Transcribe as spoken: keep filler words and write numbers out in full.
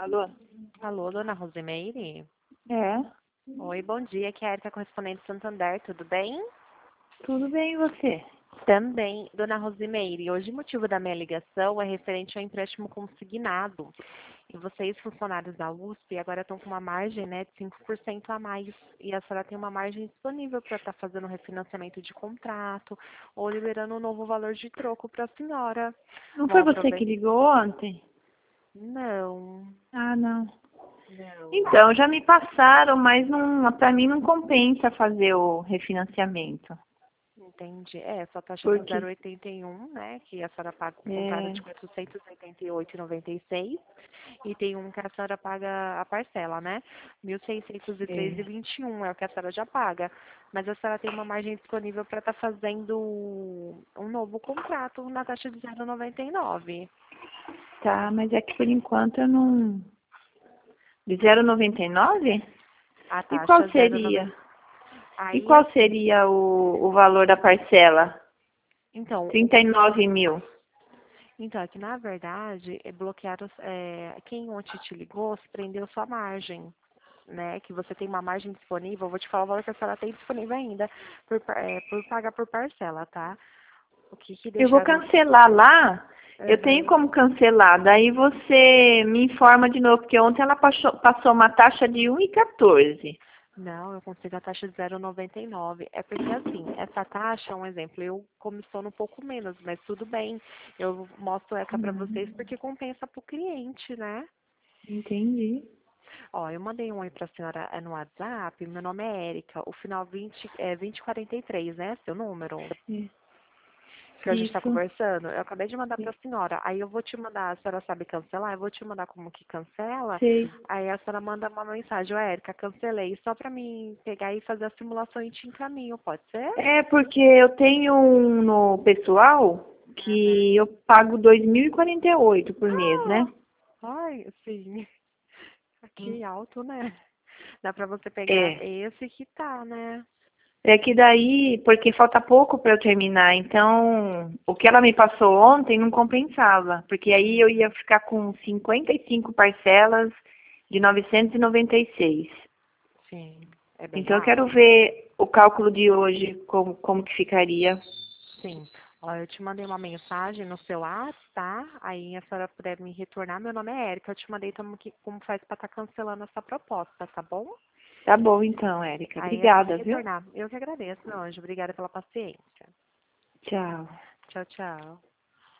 Alô? Alô, dona Rosimeire? É, Oi, bom dia. Aqui é a Erika, correspondente do Santander, tudo bem? tudo bem e você? Também, dona Rosimeire, hoje o motivo da minha ligação é referente ao empréstimo consignado. E vocês, funcionários da U S P, agora estão com uma margem, né, de cinco por cento a mais. E a senhora tem uma margem disponível para estar fazendo refinanciamento de contrato ou liberando um novo valor de troco para a senhora. Não Bom, foi você que aproveita. ligou ontem? Não, Ah, não. não. Então, já me passaram, mas não, para mim não compensa fazer o refinanciamento. Entendi. É, essa taxa tá zero Porque, vírgula oitenta e um, né? Que a senhora paga com entrada é, de quatrocentos e oitenta e oito vírgula noventa e seis. E tem um que a senhora paga a parcela, né? Mil seiscentos e três é, vírgula vinte e um é o que a senhora já paga. Mas a senhora tem uma margem disponível para estar fazendo um novo contrato na taxa de zero vírgula noventa e nove. tá, mas é que por enquanto eu não... De zero vírgula noventa e nove? A E qual taxa zero vírgula noventa. seria? E Aí, qual assim, seria o, o valor da parcela? então, o Trinta e nove mil. Então, é que na verdade, é bloquearam, é, quem ontem te ligou se prendeu sua margem, né? Que você tem uma margem disponível, eu vou te falar o valor que a senhora tem disponível ainda, por, par- é, por pagar por parcela, tá? O que que Eu vou deixaram... cancelar lá. Eu tenho Aham. como cancelar. Daí você me informa de novo, porque ontem ela passou, passou uma taxa de um e quatorze. Não, eu consigo a taxa de zero vírgula noventa e nove. É porque, assim, essa taxa, um exemplo, eu comissiono um pouco menos, mas tudo bem. Eu mostro essa para vocês Hum, porque compensa para o cliente, né? entendi. Ó, eu mandei um oi pra senhora é, no WhatsApp, meu nome é Érica, o final vinte é vinte e quarenta e três, né? Seu número, É, que a gente tá isso. conversando. Eu acabei de mandar pra senhora. Aí eu vou te mandar, a senhora sabe cancelar, eu vou te mandar como que cancela. Sei. Aí a senhora manda uma mensagem, ô Érica, cancelei, só pra mim pegar e fazer a simulação e te encaminho, pode ser? É porque eu tenho um no pessoal Uhum. que eu pago dois mil e e quarenta e oito por mês, né? Ah, ai, sim. Aqui alto, né? Dá pra você pegar É. esse que tá, né? É que daí, porque falta pouco para eu terminar, então o que ela me passou ontem não compensava, porque aí eu ia ficar com cinquenta e cinco parcelas de novecentos e noventa e seis. Sim, é bem Então eu quero alto. ver o cálculo de hoje, como, como que ficaria. Sim. Ó, eu te mandei uma mensagem no seu WhatsApp, tá? Aí a senhora puder me retornar. Meu nome é Érica. Eu te mandei como, que, como faz pra estar cancelando essa proposta, tá bom? Tá bom então, Érica. Aí é só me Obrigada, viu? retornar. Eu que agradeço, meu anjo. Obrigada pela paciência. Tchau. Tchau, tchau.